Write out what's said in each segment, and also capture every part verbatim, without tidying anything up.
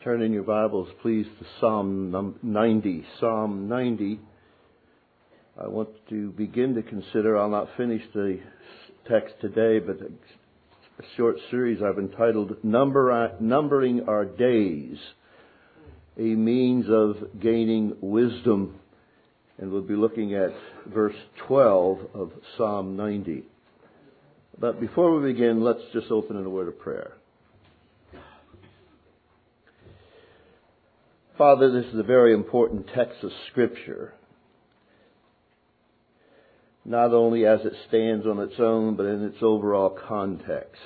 Turn in your Bibles, please, to Psalm ninety. Psalm ninety. I want to begin to consider, I'll not finish the text today, but a short series I've entitled Number, Numbering Our Days, a Means of Gaining Wisdom. And we'll be looking at verse twelve of Psalm ninety. But before we begin, let's just open in a word of prayer. Father, this is a very important text of Scripture, not only as it stands on its own, but in its overall context.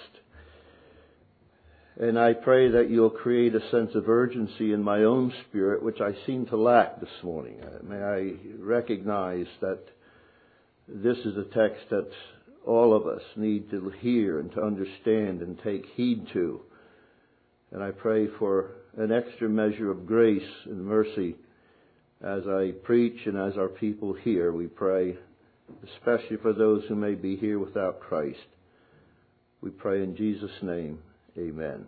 And I pray that you'll create a sense of urgency in my own spirit, which I seem to lack this morning. May I recognize that this is a text that all of us need to hear and to understand and take heed to. And I pray for an extra measure of grace and mercy as I preach and as our people hear. We pray, especially for those who may be here without Christ. We pray in Jesus' name, amen.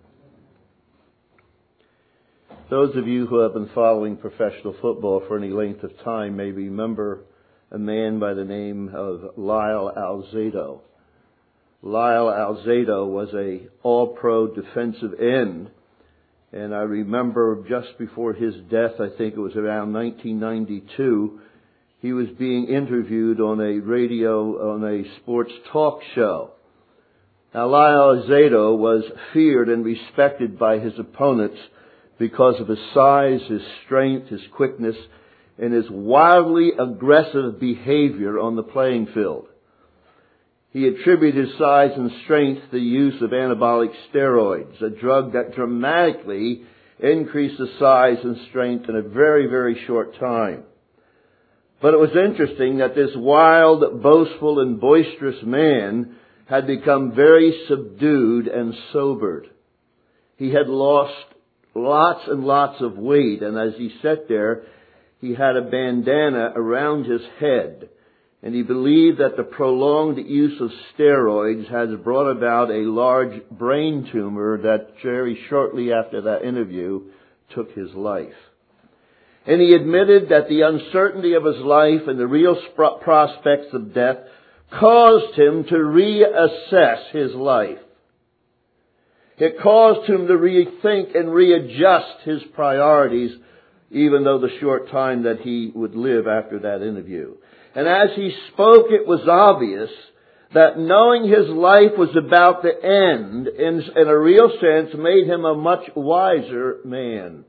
Those of you who have been following professional football for any length of time may remember a man by the name of Lyle Alzado. Lyle Alzado was a all-pro defensive end. And I remember just before his death, I think it was around nineteen ninety-two, he was being interviewed on a radio, on a sports talk show. Now, Lyle Alzado was feared and respected by his opponents because of his size, his strength, his quickness, and his wildly aggressive behavior on the playing field. He attributed his size and strength to the use of anabolic steroids, a drug that dramatically increased the size and strength in a very, very short time. But it was interesting that this wild, boastful, and boisterous man had become very subdued and sobered. He had lost lots and lots of weight, and as he sat there, he had a bandana around his head. And he believed that the prolonged use of steroids has brought about a large brain tumor that very shortly after that interview took his life. And he admitted that the uncertainty of his life and the real sp- prospects of death caused him to reassess his life. It caused him to rethink and readjust his priorities, even though the short time that he would live after that interview. And as he spoke, it was obvious that knowing his life was about to end, in, in a real sense, made him a much wiser man.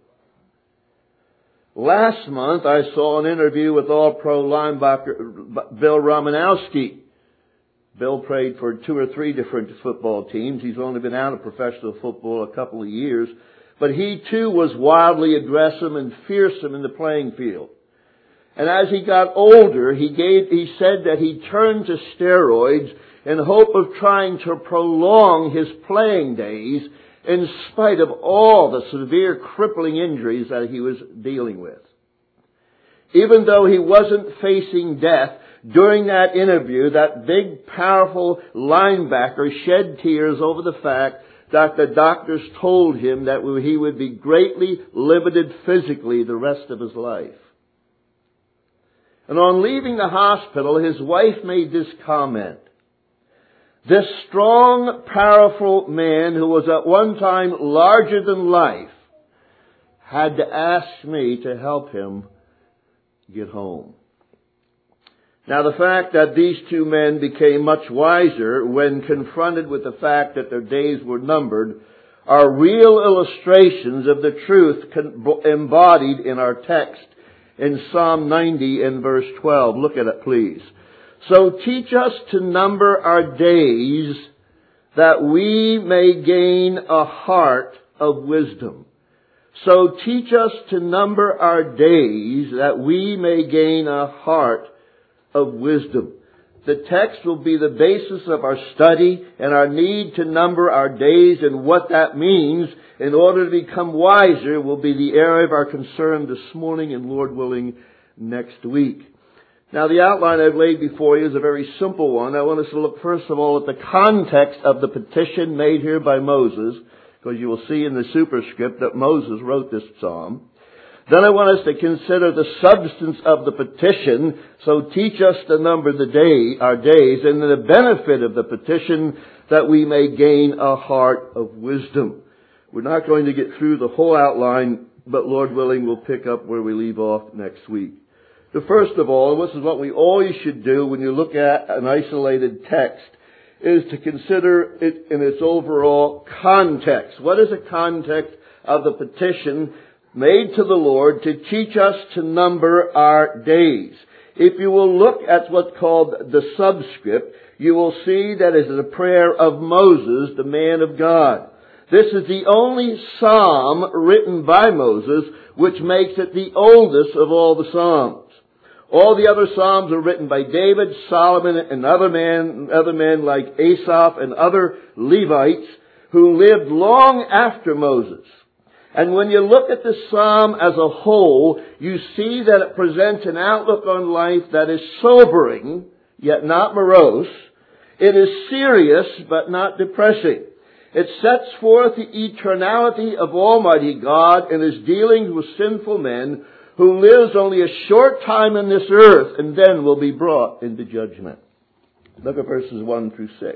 Last month, I saw an interview with All-Pro linebacker Bill Romanowski. Bill played for two or three different football teams. He's only been out of professional football a couple of years. But he, too, was wildly aggressive and fearsome in the playing field. And as he got older, he gave, he said that he turned to steroids in hope of trying to prolong his playing days in spite of all the severe crippling injuries that he was dealing with. Even though he wasn't facing death, during that interview, that big, powerful linebacker shed tears over the fact that the doctors told him that he would be greatly limited physically the rest of his life. And on leaving the hospital, his wife made this comment. This strong, powerful man who was at one time larger than life had to ask me to help him get home. Now, the fact that these two men became much wiser when confronted with the fact that their days were numbered are real illustrations of the truth embodied in our text in Psalm ninety and verse twelve. Look at it, please. So teach us to number our days that we may gain a heart of wisdom. So teach us to number our days that we may gain a heart of wisdom. The text will be the basis of our study and our need to number our days, and what that means in order to become wiser will be the area of our concern this morning and, Lord willing, next week. Now, the outline I've laid before you is a very simple one. I want us to look first of all at the context of the petition made here by Moses because you will see in the superscript that Moses wrote this psalm. Then I want us to consider the substance of the petition, so teach us to number the day, our days, and the benefit of the petition, that we may gain a heart of wisdom. We're not going to get through the whole outline, but Lord willing, we'll pick up where we leave off next week. The first of all, this is what we always should do when you look at an isolated text, is to consider it in its overall context. What is the context of the petition made to the Lord to teach us to number our days? If you will look at what's called the subscript, you will see that it is a prayer of Moses, the man of God. This is the only psalm written by Moses, which makes it the oldest of all the psalms. All the other psalms are written by David, Solomon, and other men, other men like Asaph and other Levites who lived long after Moses. And when you look at the psalm as a whole, you see that it presents an outlook on life that is sobering, yet not morose. It is serious, but not depressing. It sets forth the eternality of Almighty God in His dealings with sinful men, who lives only a short time in this earth and then will be brought into judgment. Look at verses one through six.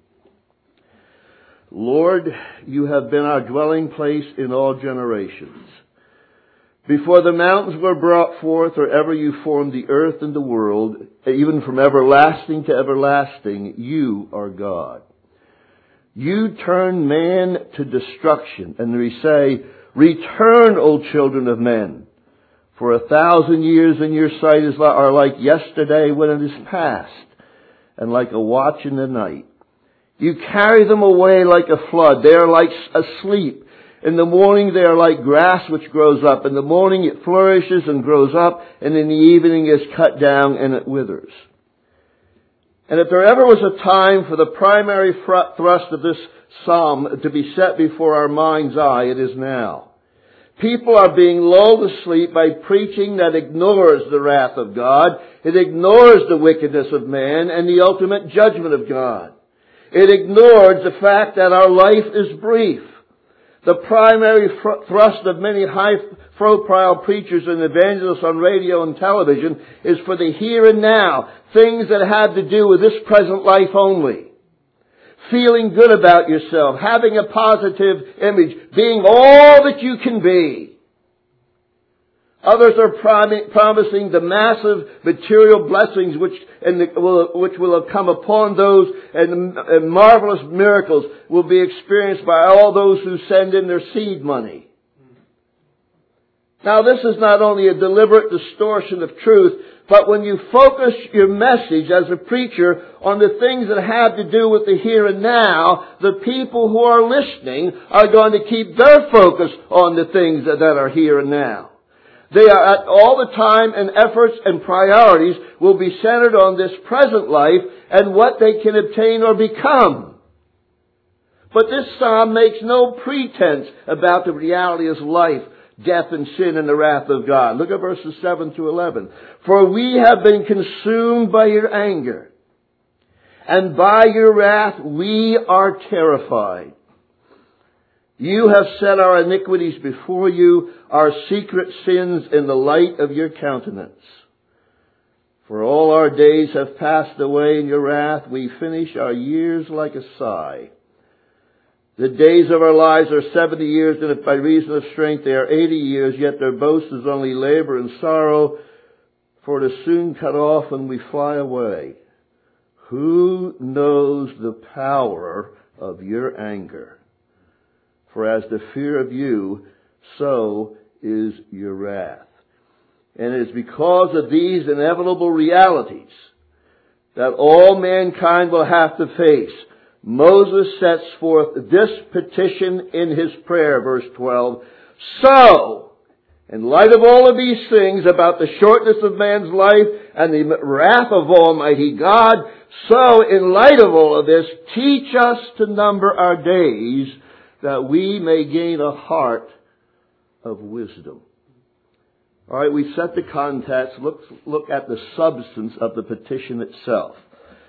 Lord, you have been our dwelling place in all generations. Before the mountains were brought forth, or ever you formed the earth and the world, even from everlasting to everlasting, you are God. You turn man to destruction, and we say, return, O children of men. For a thousand years in your sight is, are like yesterday when it is past, and like a watch in the night. You carry them away like a flood. They are like asleep. In the morning they are like grass which grows up. In the morning it flourishes and grows up, and in the evening is cut down and it withers. And if there ever was a time for the primary thrust of this psalm to be set before our mind's eye, it is now. People are being lulled to sleep by preaching that ignores the wrath of God. It ignores the wickedness of man and the ultimate judgment of God. It ignores the fact that our life is brief. The primary fr- thrust of many high-profile preachers and evangelists on radio and television is for the here and now, things that have to do with this present life only. Feeling good about yourself, having a positive image, being all that you can be. Others are prom- promising the massive material blessings which, and the, will, which will have come upon those, and, and marvelous miracles will be experienced by all those who send in their seed money. Now, this is not only a deliberate distortion of truth, but when you focus your message as a preacher on the things that have to do with the here and now, the people who are listening are going to keep their focus on the things that are here and now. They are at all the time, and efforts and priorities will be centered on this present life and what they can obtain or become. But this psalm makes no pretense about the reality of life, death and sin and the wrath of God. Look at verses seven to eleven. For we have been consumed by your anger, and by your wrath we are terrified. You have set our iniquities before you, our secret sins in the light of your countenance. For all our days have passed away in your wrath. We finish our years like a sigh. The days of our lives are seventy years, and if by reason of strength they are eighty years, yet their boast is only labor and sorrow, for it is soon cut off and we fly away. Who knows the power of your anger? For as the fear of you, so is your wrath. And it is because of these inevitable realities that all mankind will have to face. Moses sets forth this petition in his prayer, verse twelve. So, in light of all of these things about the shortness of man's life and the wrath of Almighty God, so in light of all of this, teach us to number our days that we may gain a heart of wisdom. All right, we set the context. Look, look at the substance of the petition itself.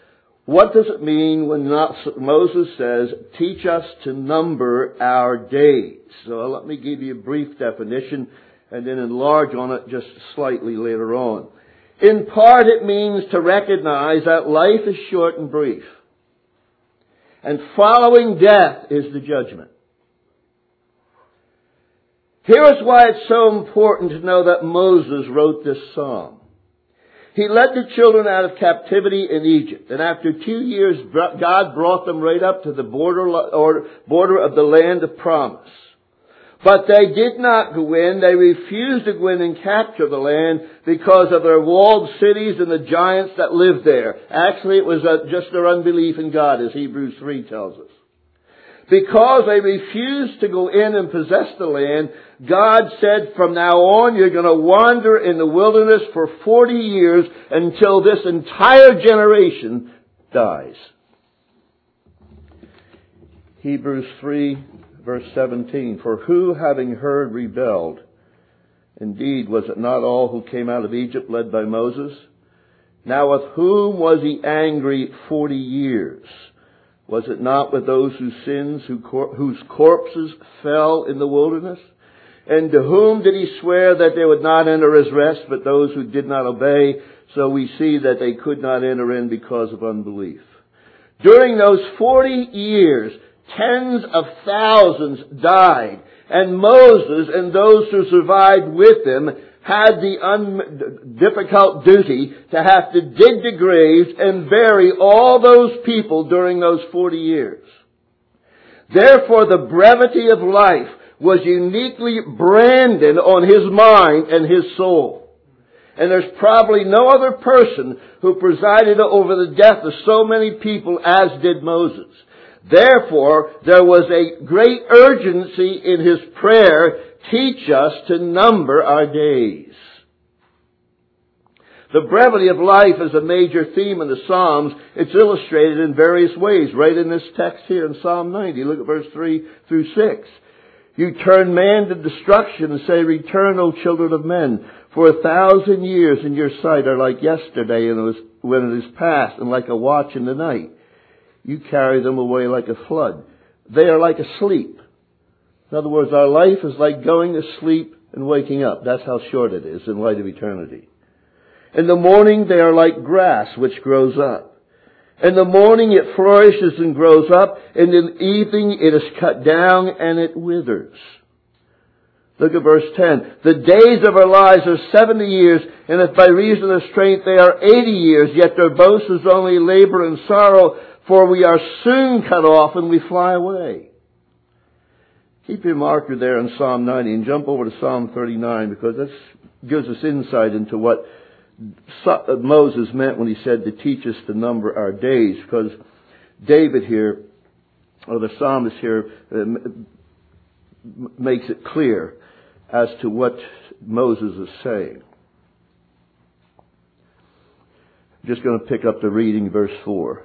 What does it mean when Moses says, teach us to number our days? So let me give you a brief definition and then enlarge on it just slightly later on. In part, it means to recognize that life is short and brief. And following death is the judgment. Here is why it's so important to know that Moses wrote this psalm. He led the children out of captivity in Egypt, and after two years, God brought them right up to the border or border of the land of promise. But they did not go in. They refused to go in and capture the land because of their walled cities and the giants that lived there. Actually, it was just their unbelief in God, as Hebrews three tells us. Because they refused to go in and possess the land, God said, from now on, you're going to wander in the wilderness for forty years until this entire generation dies. Hebrews three, verse seventeen. For who, having heard, rebelled? Indeed, was it not all who came out of Egypt led by Moses? Now with whom was he angry forty years? Was it not with those whose sins, who cor- whose corpses fell in the wilderness? And to whom did he swear that they would not enter his rest, but those who did not obey? So we see that they could not enter in because of unbelief. During those forty years, tens of thousands died, and Moses and those who survived with him had the un- difficult duty to have to dig the graves and bury all those people during those forty years. Therefore, the brevity of life was uniquely branded on his mind and his soul. And there's probably no other person who presided over the death of so many people as did Moses. Therefore, there was a great urgency in his prayer, teach us to number our days. The brevity of life is a major theme in the Psalms. It's illustrated in various ways, right in this text here in Psalm ninety. Look at verse three through six. You turn man to destruction and say, return, O children of men. For a thousand years in your sight are like yesterday and it was, when it is past, and like a watch in the night. You carry them away like a flood. They are like asleep. In other words, our life is like going to sleep and waking up. That's how short it is in light of eternity. In the morning they are like grass which grows up. In the morning it flourishes and grows up. In the evening it is cut down and it withers. Look at verse ten. The days of our lives are seventy years, and if by reason of strength they are eighty years, yet their boast is only labor and sorrow, for we are soon cut off and we fly away. Keep your marker there in Psalm ninety and jump over to Psalm thirty-nine, because this gives us insight into what Moses meant when he said to teach us to number our days. Because David here, or the psalmist here, makes it clear as to what Moses is saying. I'm just going to pick up the reading, verse four.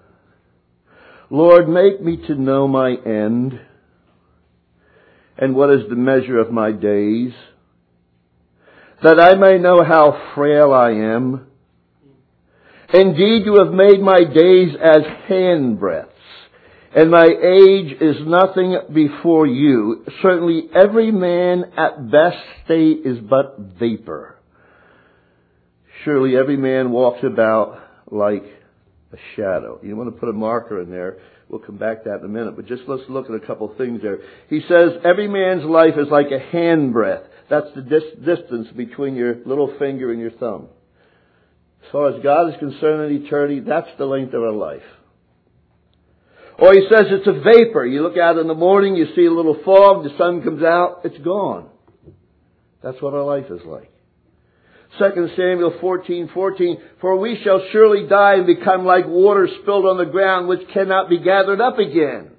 Lord, make me to know my end, and what is the measure of my days, that I may know how frail I am. Indeed, you have made my days as handbreadths, and my age is nothing before you. Certainly every man at best state is but vapor. Surely every man walks about like a shadow. You want to put a marker in there. We'll come back to that in a minute. But just let's look at a couple of things there. He says every man's life is like a handbreadth. That's the dis- distance between your little finger and your thumb. As far as God is concerned in eternity, that's the length of our life. Or he says it's a vapor. You look out in the morning, you see a little fog, the sun comes out, it's gone. That's what our life is like. Second Samuel fourteen fourteen, for we shall surely die and become like water spilled on the ground, which cannot be gathered up again.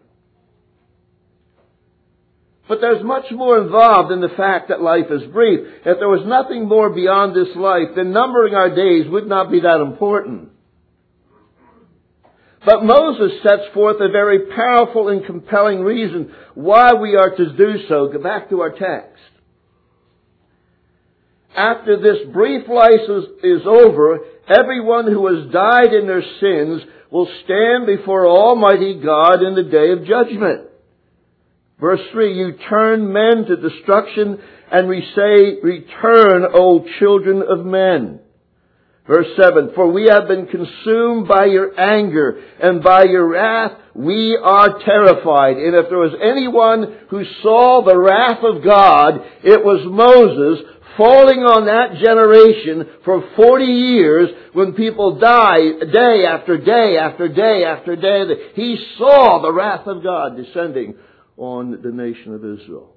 But there's much more involved in the fact that life is brief. If there was nothing more beyond this life, then numbering our days would not be that important. But Moses sets forth a very powerful and compelling reason why we are to do so. Go back to our text. After this brief life is, is over, everyone who has died in their sins will stand before Almighty God in the day of judgment. Verse three, you turn men to destruction, and we say, return, O children of men. Verse seven, for we have been consumed by your anger, and by your wrath we are terrified. And if there was anyone who saw the wrath of God, it was Moses, falling on that generation for forty years when people die day after day after day after day. He saw the wrath of God descending on the nation of Israel.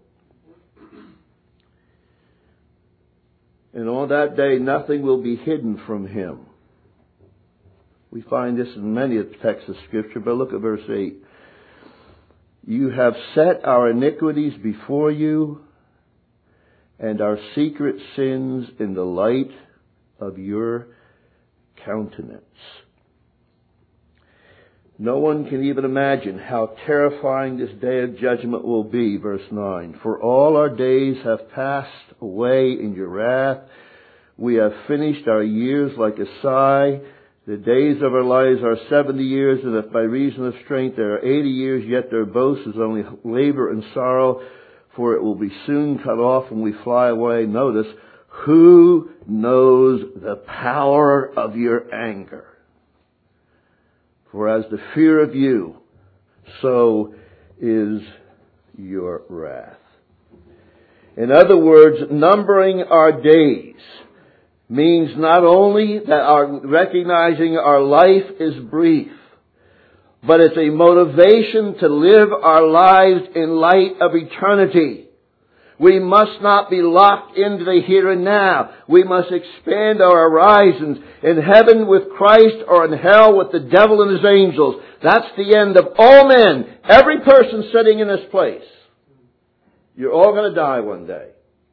And on that day, nothing will be hidden from him. We find this in many texts of Scripture, but look at verse eight. You have set our iniquities before you, and our secret sins in the light of your countenance. No one can even imagine how terrifying this day of judgment will be. Verse nine. For all our days have passed away in your wrath. We have finished our years like a sigh. The days of our lives are seventy years, and if by reason of strength there are eighty years, yet their boast is only labor and sorrow, for it will be soon cut off when we fly away. Notice, who knows the power of your anger? For as the fear of you, so is your wrath. In other words, numbering our days means not only that our recognizing our life is brief, but it's a motivation to live our lives in light of eternity. We must not be locked into the here and now. We must expand our horizons in heaven with Christ or in hell with the devil and his angels. That's the end of all men. Every person sitting in this place. You're all going to die one day.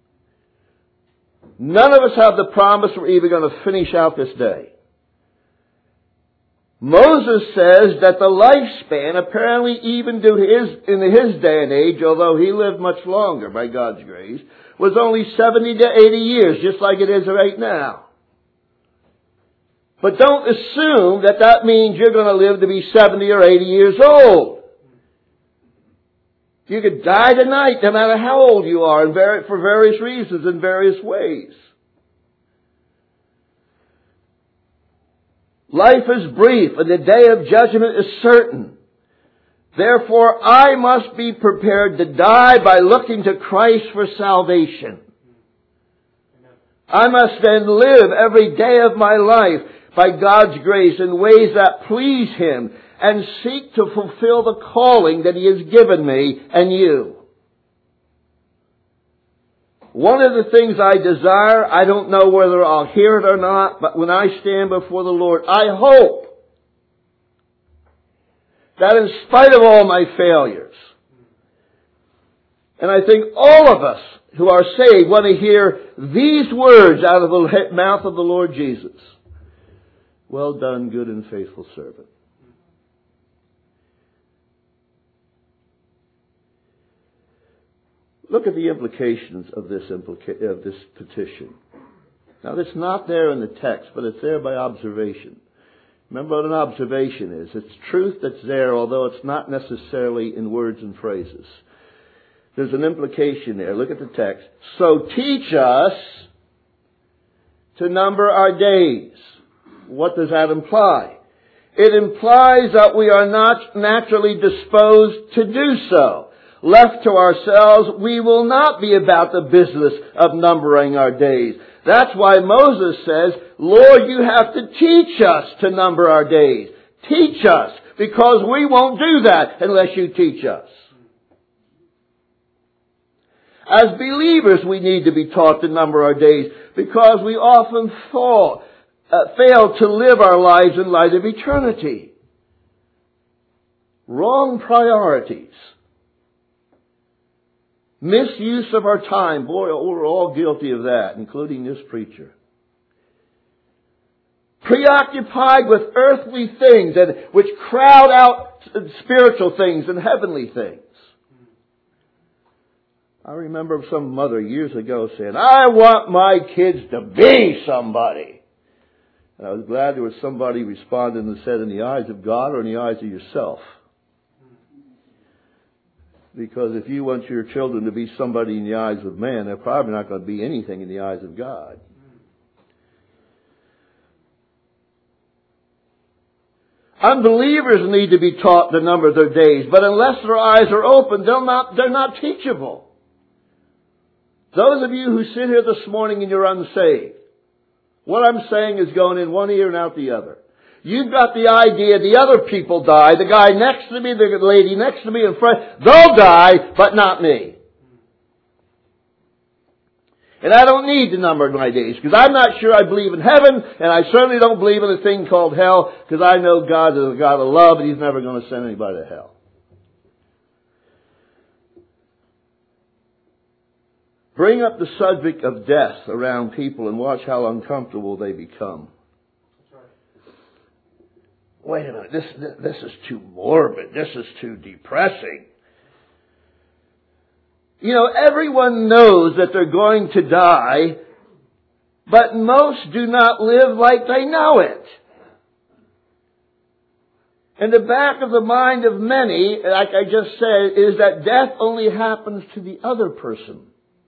None of us have the promise we're even going to finish out this day. Moses says that the lifespan, apparently even due to his, in his day and age, although he lived much longer by God's grace, was only seventy to eighty years, just like it is right now. But don't assume that that means you're going to live to be seventy or eighty years old. You could die tonight, no matter how old you are, and for various reasons, in various ways. Life is brief, and the day of judgment is certain. Therefore, I must be prepared to die by looking to Christ for salvation. I must then live every day of my life by God's grace in ways that please Him and seek to fulfill the calling that He has given me and you. One of the things I desire, I don't know whether I'll hear it or not, but when I stand before the Lord, I hope that in spite of all my failures, and I think all of us who are saved want to hear these words out of the mouth of the Lord Jesus. Well done, good and faithful servant. Look at the implications of this implica- of this petition. Now, it's not there in the text, but it's there by observation. Remember what an observation is. It's truth that's there, although it's not necessarily in words and phrases. There's an implication there. Look at the text. So teach us to number our days. What does that imply? It implies that we are not naturally disposed to do so. Left to ourselves, we will not be about the business of numbering our days. That's why Moses says, Lord, you have to teach us to number our days. Teach us, because we won't do that unless you teach us. As believers, we need to be taught to number our days, because we often fall, uh, fail to live our lives in light of eternity. Wrong priorities. Misuse of our time. Boy, we're all guilty of that, including this preacher. Preoccupied with earthly things and which crowd out spiritual things and heavenly things. I remember some mother years ago saying, I want my kids to be somebody. And I was glad there was somebody responding and said, in the eyes of God or in the eyes of yourself? Because if you want your children to be somebody in the eyes of man, they're probably not going to be anything in the eyes of God. Unbelievers need to be taught the number of their days, but unless their eyes are open, they're not, they're not teachable. Those of you who sit here this morning and you're unsaved, what I'm saying is going in one ear and out the other. You've got the idea the other people die, the guy next to me, the lady next to me in front, they'll die, but not me. And I don't need to number my days, because I'm not sure I believe in heaven, and I certainly don't believe in a thing called hell, because I know God is a God of love, and He's never going to send anybody to hell. Bring up the subject of death around people and watch how uncomfortable they become. Wait a minute, this, this is too morbid. This is too depressing. You know, everyone knows that they're going to die, but most do not live like they know it. In the back of the mind of many, like I just said, is that death only happens to the other person.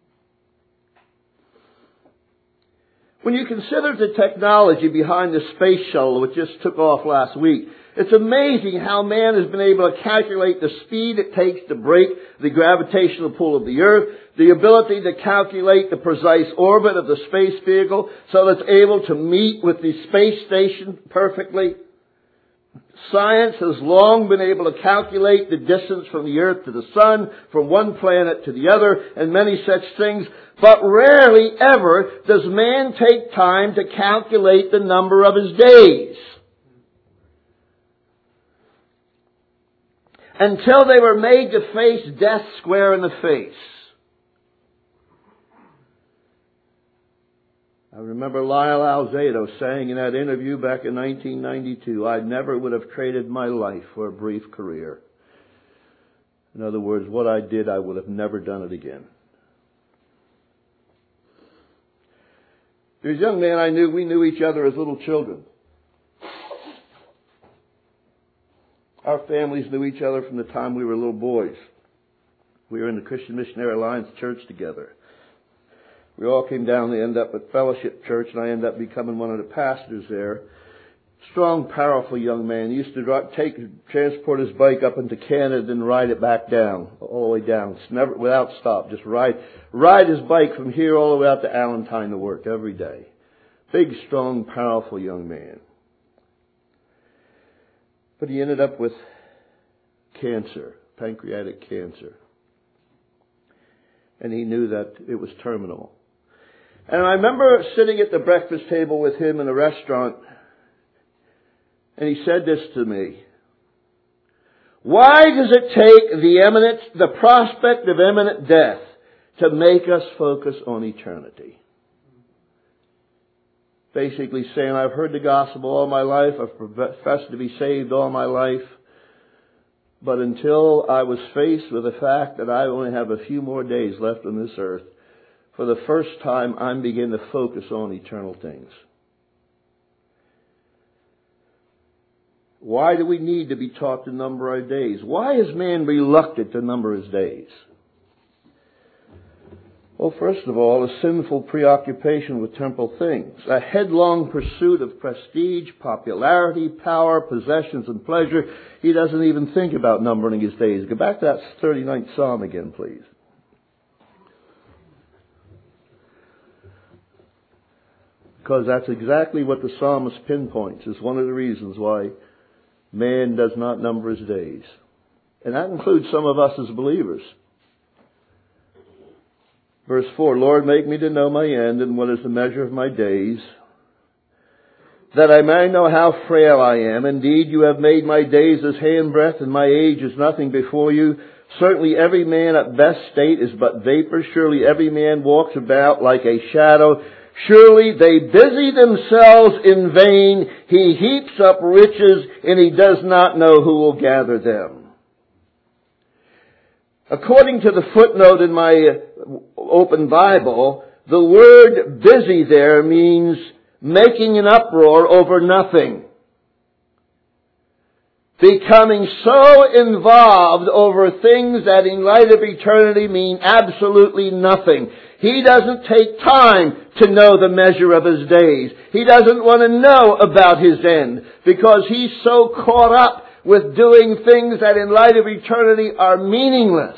When you consider the technology behind the space shuttle, which just took off last week, it's amazing how man has been able to calculate the speed it takes to break the gravitational pull of the Earth, the ability to calculate the precise orbit of the space vehicle so that it's able to meet with the space station perfectly. Science has long been able to calculate the distance from the Earth to the Sun, from one planet to the other, and many such things. But rarely ever does man take time to calculate the number of his days. Until they were made to face death square in the face. I remember Lyle Alzado saying in that interview back in nineteen ninety-two, I never would have traded my life for a brief career. In other words, what I did, I would have never done it again. There's a young man I knew, we knew each other as little children. Our families knew each other from the time we were little boys. We were in the Christian Missionary Alliance Church together. We all came down to end up at Fellowship Church, and I ended up becoming one of the pastors there. Strong, powerful young man. He used to drive, take, transport his bike up into Canada and ride it back down, all the way down, never without stop. Just ride, ride his bike from here all the way out to Allentine to work every day. Big, strong, powerful young man. But he ended up with cancer, pancreatic cancer. And he knew that it was terminal. And I remember sitting at the breakfast table with him in a restaurant, and he said this to me. Why does it take the imminent, the prospect of imminent death to make us focus on eternity? Basically saying, I've heard the gospel all my life, I've professed to be saved all my life, but until I was faced with the fact that I only have a few more days left on this earth, for the first time I'm beginning to focus on eternal things. Why do we need to be taught to number our days? Why is man reluctant to number his days? Well, first of all, a sinful preoccupation with temporal things. A headlong pursuit of prestige, popularity, power, possessions, and pleasure. He doesn't even think about numbering his days. Go back to that thirty-ninth Psalm again, please. Because that's exactly what the psalmist pinpoints as one of the reasons why man does not number his days. And that includes some of us as believers. Verse four, Lord, make me to know my end and what is the measure of my days, that I may know how frail I am. Indeed, you have made my days as handbreadth, and my age is nothing before you. Certainly every man at best state is but vapor. Surely every man walks about like a shadow. Surely they busy themselves in vain. He heaps up riches, and he does not know who will gather them. According to the footnote in my open Bible, the word busy there means making an uproar over nothing. Becoming so involved over things that in light of eternity mean absolutely nothing. He doesn't take time to know the measure of his days. He doesn't want to know about his end because he's so caught up with doing things that in light of eternity are meaningless.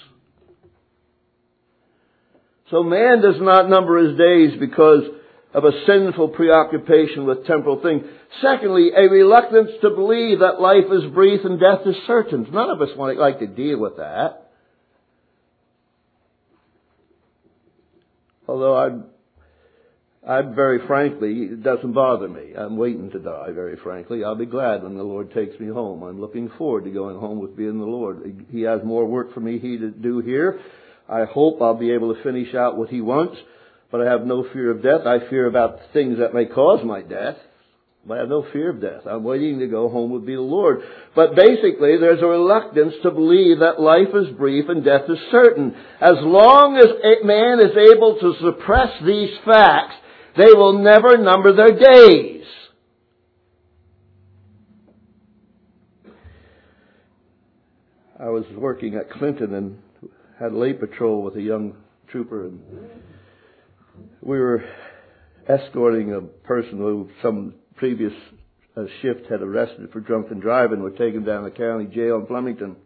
So man does not number his days because of a sinful preoccupation with temporal things. Secondly, a reluctance to believe that life is brief and death is certain. None of us want to like to deal with that. Although I'm, I'm very frankly, it doesn't bother me. I'm waiting to die, very frankly. I'll be glad when the Lord takes me home. I'm looking forward to going home with being the Lord. He has more work for me to do here. I hope I'll be able to finish out what He wants. But I have no fear of death. I fear about things that may cause my death. But I have no fear of death. I'm waiting to go home with the Lord. But basically, there's a reluctance to believe that life is brief and death is certain. As long as a man is able to suppress these facts, they will never number their days. I was working at Clinton and had late patrol with a young trooper, and we were escorting a person who some previous uh, shift had arrested for drunken driving. We're taken down to the county jail in Flemington.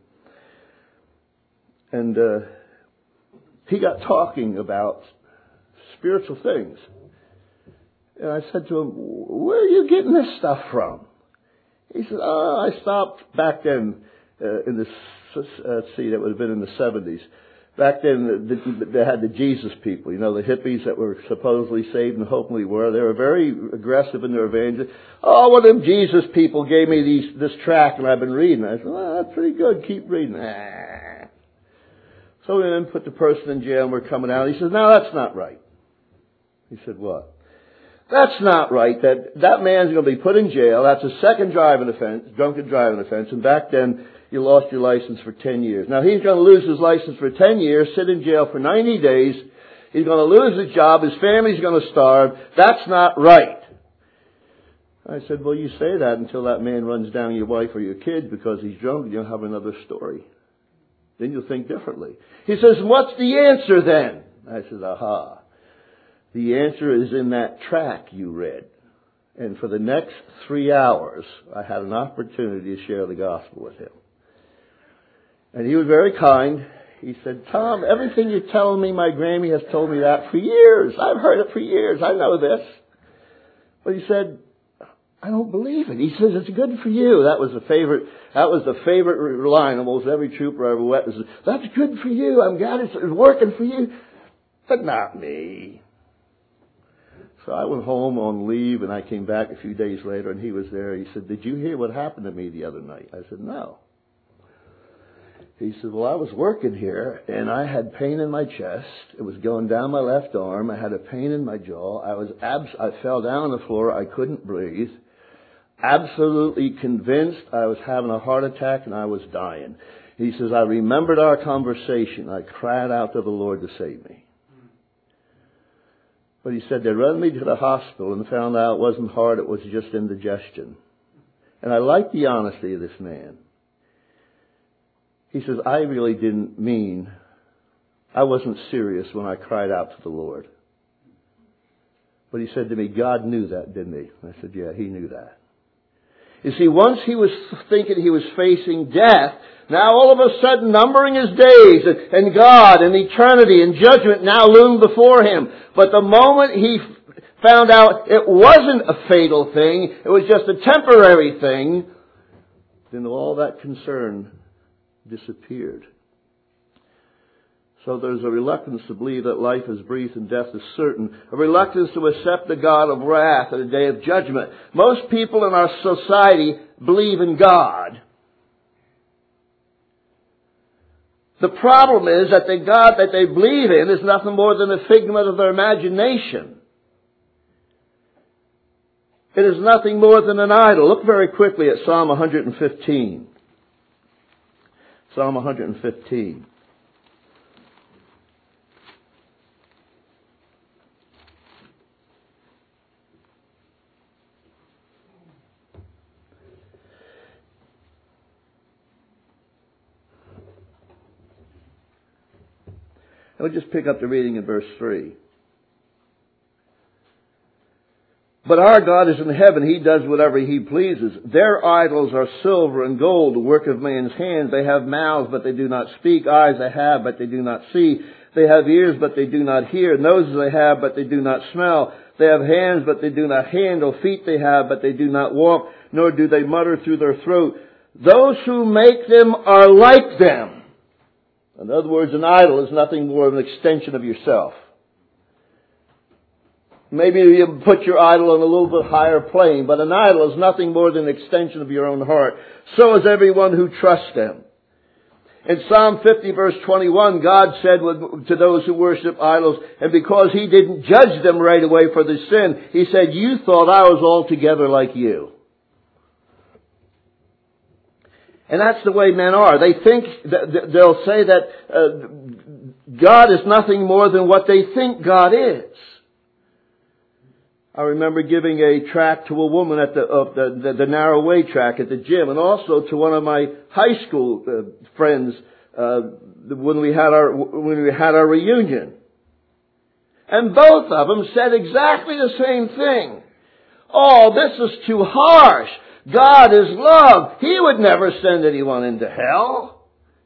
And uh, he got talking about spiritual things. And I said to him, where are you getting this stuff from? He said, oh, I stopped back then uh, in the, uh, let's see, that would have been in the seventies. Back then, they had the Jesus people, you know, the hippies that were supposedly saved and hopefully were. They were very aggressive in their evangelism. Oh, one of them Jesus people gave me these, this tract and I've been reading. I said, well, that's pretty good. Keep reading. Ah. So we then put the person in jail and we're coming out. He says, no, that's not right. He said, what? That's not right. That, that man's going to be put in jail. That's a second driving offense, drunken driving offense. And back then, you lost your license for ten years. Now, he's going to lose his license for ten years, sit in jail for ninety days. He's going to lose his job. His family's going to starve. That's not right. I said, well, you say that until that man runs down your wife or your kids because he's drunk and you'll have another story. Then you'll think differently. He says, what's the answer then? I said, aha. The answer is in that tract you read. And for the next three hours, I had an opportunity to share the gospel with him. And he was very kind. He said, Tom, everything you're telling me, my Grammy has told me that for years. I've heard it for years. I know this. But he said, I don't believe it. He says, it's good for you. That was the favorite, that was the favorite line almost every trooper I ever met. Was, that's good for you. I'm glad it's working for you. But not me. So I went home on leave and I came back a few days later and he was there. He said, did you hear what happened to me the other night? I said, no. He said, well, I was working here and I had pain in my chest. It was going down my left arm. I had a pain in my jaw. I was abs- I fell down on the floor. I couldn't breathe. Absolutely convinced I was having a heart attack and I was dying. He says, I remembered our conversation. I cried out to the Lord to save me. But he said, they ran me to the hospital and found out it wasn't heart, it was just indigestion. And I like the honesty of this man. He says, I really didn't mean, I wasn't serious when I cried out to the Lord. But he said to me, God knew that, didn't he? I said, yeah, he knew that. You see, once he was thinking he was facing death, now all of a sudden numbering his days and, and God and eternity and judgment now loomed before him. But the moment he found out it wasn't a fatal thing, it was just a temporary thing, then all that concern disappeared. So there's a reluctance to believe that life is brief and death is certain. A reluctance to accept the God of wrath at a day of judgment. Most people in our society believe in God. The problem is that the God that they believe in is nothing more than a figment of their imagination. It is nothing more than an idol. Look very quickly at Psalm one hundred fifteen. Psalm one hundred fifteen. we'll just pick up the reading in verse three. But our God is in heaven. He does whatever He pleases. Their idols are silver and gold, the work of man's hands. They have mouths, but they do not speak. Eyes they have, but they do not see. They have ears, but they do not hear. Noses they have, but they do not smell. They have hands, but they do not handle. Feet they have, but they do not walk, nor do they mutter through their throat. Those who make them are like them. In other words, an idol is nothing more than an extension of yourself. Maybe you put your idol on a little bit higher plane, but an idol is nothing more than an extension of your own heart. So is everyone who trusts them. In Psalm fifty verse twenty-one, God said to those who worship idols, and because He didn't judge them right away for their sin, He said, you thought I was altogether like you. And that's the way men are. They think, they'll say that uh, God is nothing more than what they think God is. I remember giving a tract to a woman at the, uh, the, the, the narrow way track at the gym, and also to one of my high school uh, friends uh, when we had our when we had our reunion. And both of them said exactly the same thing. Oh, this is too harsh. God is love. He would never send anyone into hell.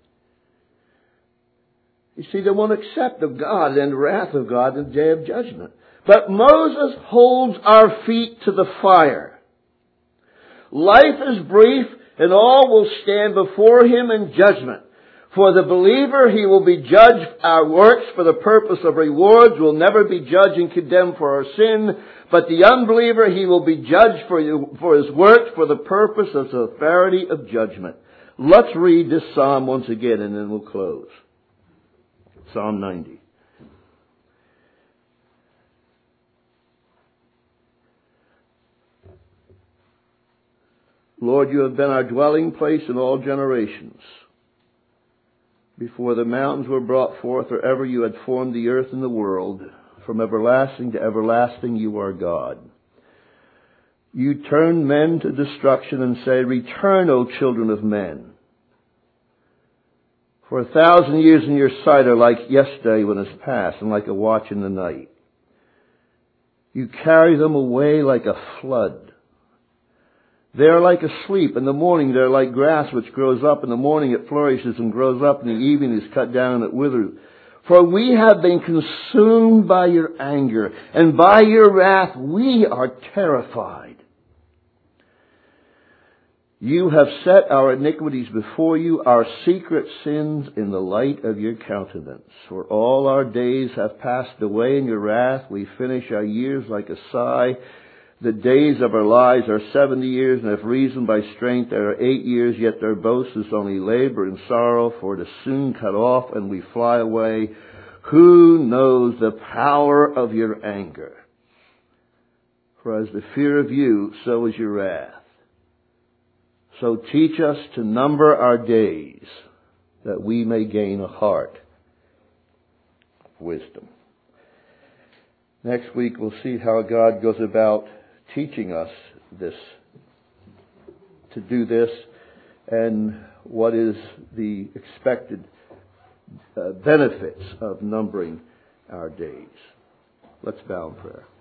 You see, they won't accept of God and the wrath of God in the day of judgment. But Moses holds our feet to the fire. Life is brief, and all will stand before Him in judgment. For the believer, he will be judged our works for the purpose of rewards, will never be judged and condemned for our sin. But the unbeliever, he will be judged for, for his works for the purpose of severity of judgment. Let's read this psalm once again, and then we'll close. Psalm ninety. Lord, you have been our dwelling place in all generations. Before the mountains were brought forth, or ever you had formed the earth and the world, from everlasting to everlasting you are God. You turn men to destruction and say, return, O children of men. For a thousand years in your sight are like yesterday when it's past, and like a watch in the night. You carry them away like a flood. They are like asleep. In the morning they are like grass which grows up. In the morning it flourishes and grows up. In the evening it is cut down and it withers. For we have been consumed by your anger, and by your wrath we are terrified. You have set our iniquities before you, our secret sins in the light of your countenance. For all our days have passed away in your wrath. We finish our years like a sigh. The days of our lives are seventy years, and if reasoned by strength there are eight years, yet their boast is only labor and sorrow, for it is soon cut off, and we fly away. Who knows the power of your anger? For as the fear of you, so is your wrath. So teach us to number our days, that we may gain a heart of wisdom. Next week we'll see how God goes about teaching us this, to do this, and what is the expected uh, benefits of numbering our days. Let's bow in prayer.